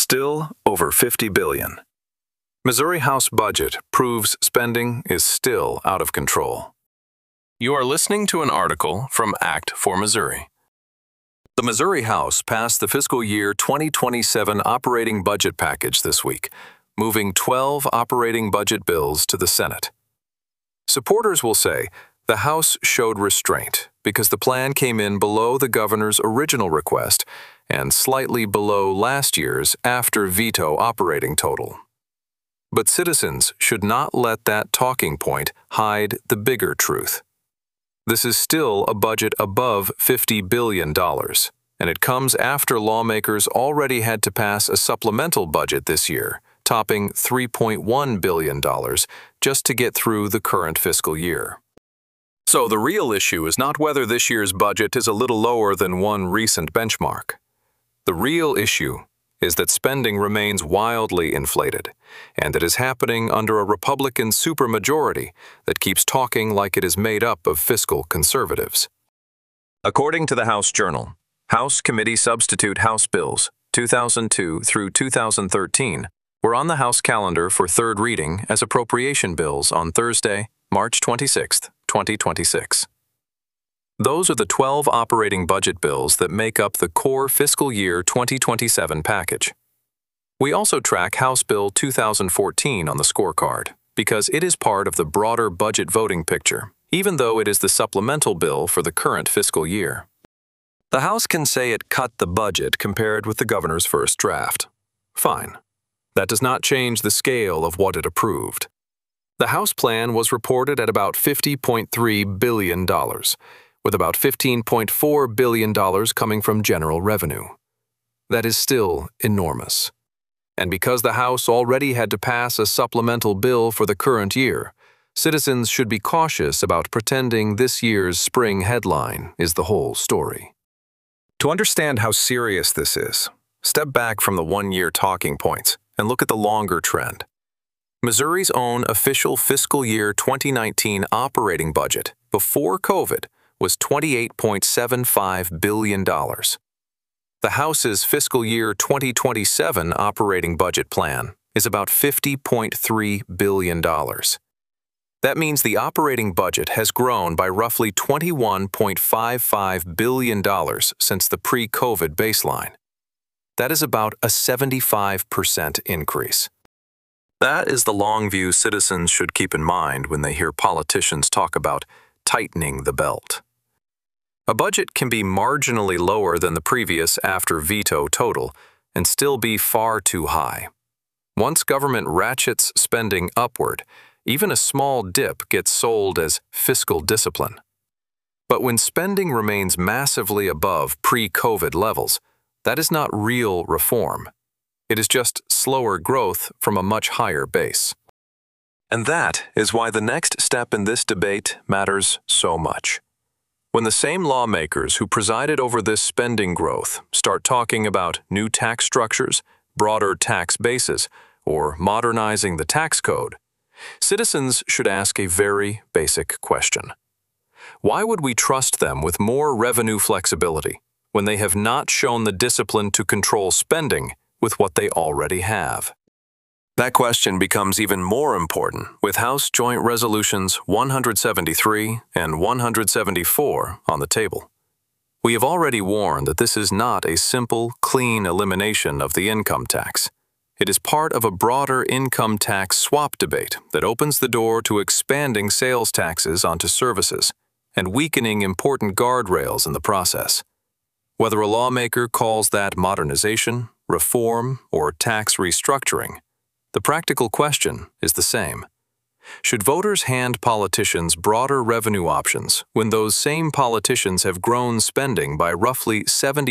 still over $50 billion. Missouri House budget proves spending is still out of control. You are listening to an article from Act for Missouri. The Missouri House passed the fiscal year 2027 operating budget package this week, moving 12 operating budget bills to the Senate. Supporters will say the House showed restraint because the plan came in below the governor's original request and slightly below last year's after-veto operating total. But citizens should not let that talking point hide the bigger truth. This is still a budget above $50 billion, and it comes after lawmakers already had to pass a supplemental budget this year, topping $3.1 billion just to get through the current fiscal year. So the real issue is not whether this year's budget is a little lower than one recent benchmark. The real issue is that spending remains wildly inflated, and it is happening under a Republican supermajority that keeps talking like it is made up of fiscal conservatives. According to the House Journal, House Committee Substitute House Bills 2002 through 2013 were on the House calendar for third reading as appropriation bills on Thursday, March 26, 2026. Those are the 12 operating budget bills that make up the core fiscal year 2027 package. We also track House Bill 2014 on the scorecard because it is part of the broader budget voting picture, even though it is the supplemental bill for the current fiscal year. The House can say it cut the budget compared with the governor's first draft. Fine. That does not change the scale of what it approved. The House plan was reported at about $50.3 billion, with about $15.4 billion coming from general revenue. That is still enormous. And because the House already had to pass a supplemental bill for the current year, citizens should be cautious about pretending this year's spring headline is the whole story. To understand how serious this is, step back from the one-year talking points and look at the longer trend. Missouri's own official fiscal year 2019 operating budget before COVID was $28.75 billion. The House's fiscal year 2027 operating budget plan is about $50.3 billion. That means the operating budget has grown by roughly $21.55 billion since the pre-COVID baseline. That is about a 75% increase. That is the long view citizens should keep in mind when they hear politicians talk about tightening the belt. A budget can be marginally lower than the previous after-veto total and still be far too high. Once government ratchets spending upward, even a small dip gets sold as fiscal discipline. But when spending remains massively above pre-COVID levels, that is not real reform. It is just slower growth from a much higher base. And that is why the next step in this debate matters so much. When the same lawmakers who presided over this spending growth start talking about new tax structures, broader tax bases, or modernizing the tax code, citizens should ask a very basic question. Why would we trust them with more revenue flexibility when they have not shown the discipline to control spending with what they already have? That question becomes even more important with House Joint Resolutions 173 and 174 on the table. We have already warned that this is not a simple, clean elimination of the income tax. It is part of a broader income tax swap debate that opens the door to expanding sales taxes onto services and weakening important guardrails in the process. Whether a lawmaker calls that modernization, reform, or tax restructuring, the practical question is the same. Should voters hand politicians broader revenue options when those same politicians have grown spending by roughly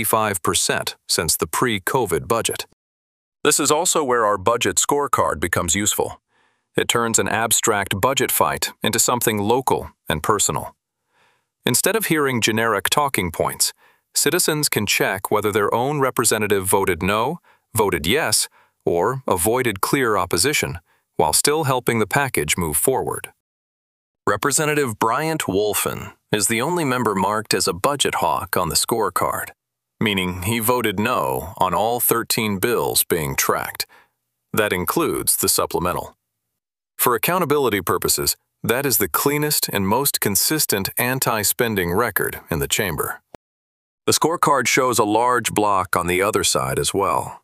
75% since the pre-COVID budget? This is also where our budget scorecard becomes useful. It turns an abstract budget fight into something local and personal. Instead of hearing generic talking points, citizens can check whether their own representative voted no, voted yes, or avoided clear opposition, while still helping the package move forward. Representative Bryant Wolfen is the only member marked as a budget hawk on the scorecard. meaning he voted no on all 13 bills being tracked. That includes the supplemental. For accountability purposes, that is the cleanest and most consistent anti-spending record in the chamber. The scorecard shows a large block on the other side as well.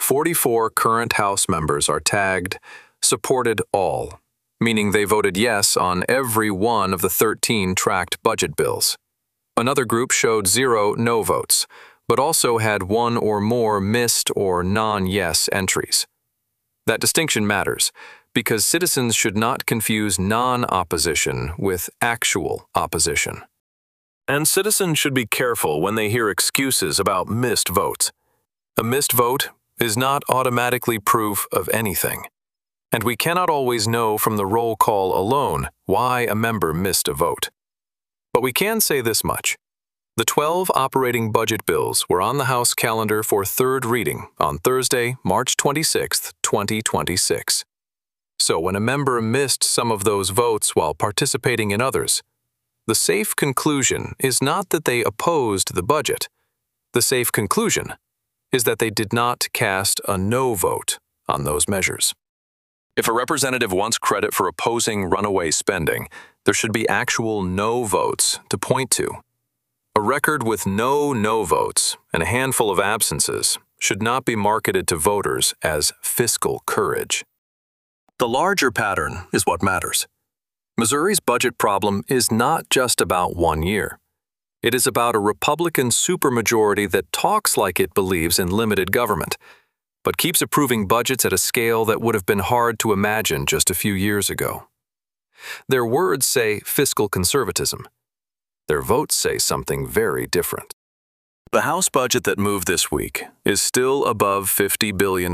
44 current House members are tagged "supported all," meaning they voted yes on every one of the 13 tracked budget bills. Another group showed 0 no votes, but also had 1 or more missed or non-yes entries. That distinction matters because citizens should not confuse non-opposition with actual opposition. And citizens should be careful when they hear excuses about missed votes. A missed vote is not automatically proof of anything, and we cannot always know from the roll call alone why a member missed a vote. But we can say this much. The 12 operating budget bills were on the House calendar for third reading on Thursday, March 26, 2026. So when a member missed some of those votes while participating in others, the safe conclusion is not that they opposed the budget. The safe conclusion is that they did not cast a no vote on those measures. If a representative wants credit for opposing runaway spending, there should be actual no votes to point to. A record with no no votes and a handful of absences should not be marketed to voters as fiscal courage. The larger pattern is what matters. Missouri's budget problem is not just about 1 year. It is about a Republican supermajority that talks like it believes in limited government, but keeps approving budgets at a scale that would have been hard to imagine just a few years ago. Their words say fiscal conservatism. Their votes say something very different. The House budget that moved this week is still above $50 billion.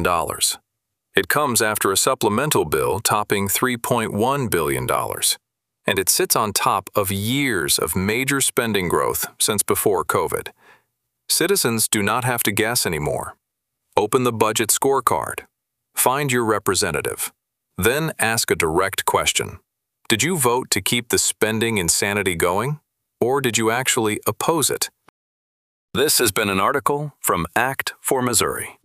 It comes after a supplemental bill topping $3.1 billion, and it sits on top of years of major spending growth since before COVID. Citizens do not have to guess anymore. Open the budget scorecard. Find your representative. Then ask a direct question. Did you vote to keep the spending insanity going, or did you actually oppose it? This has been an article from ACT for Missouri.